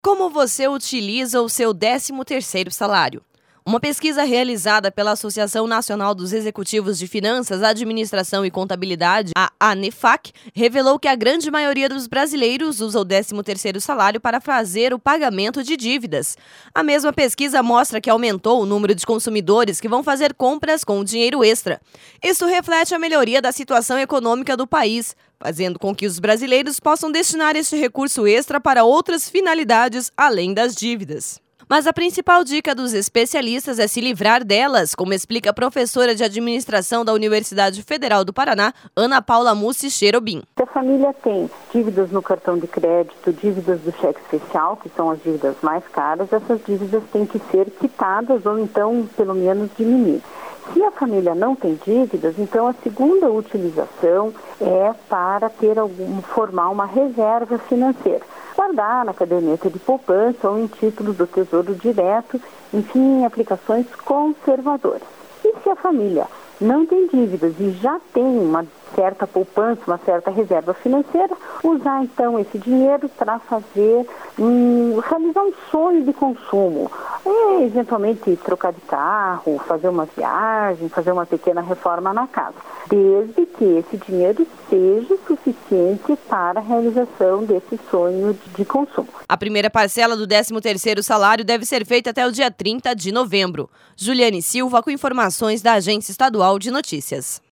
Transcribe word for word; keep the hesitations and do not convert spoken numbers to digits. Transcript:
Como você utiliza o seu décimo terceiro salário? Uma pesquisa realizada pela Associação Nacional dos Executivos de Finanças, Administração e Contabilidade, a ANEFAC, revelou que a grande maioria dos brasileiros usa o décimo terceiro salário para fazer o pagamento de dívidas. A mesma pesquisa mostra que aumentou o número de consumidores que vão fazer compras com dinheiro extra. Isso reflete a melhoria da situação econômica do país, fazendo com que os brasileiros possam destinar este recurso extra para outras finalidades além das dívidas. Mas a principal dica dos especialistas é se livrar delas, como explica a professora de administração da Universidade Federal do Paraná, Ana Paula Mussi Cherobim. Se a família tem dívidas no cartão de crédito, dívidas do cheque especial, que são as dívidas mais caras, essas dívidas têm que ser quitadas ou então, pelo menos, diminuir. Se a família não tem dívidas, então a segunda utilização é para ter algum, formar uma reserva financeira. Guardar na caderneta de poupança ou em títulos do Tesouro Direto, enfim, em aplicações conservadoras. E se a família não tem dívidas e já tem uma certa poupança, uma certa reserva financeira, usar então esse dinheiro para fazer, hum, realizar um sonho de consumo. É, eventualmente trocar de carro, fazer uma viagem, fazer uma pequena reforma na casa, desde que esse dinheiro seja suficiente para a realização desse sonho de consumo. A primeira parcela do décimo terceiro salário deve ser feita até o dia trinta de novembro. Juliane Silva com informações da Agência Estadual de Notícias.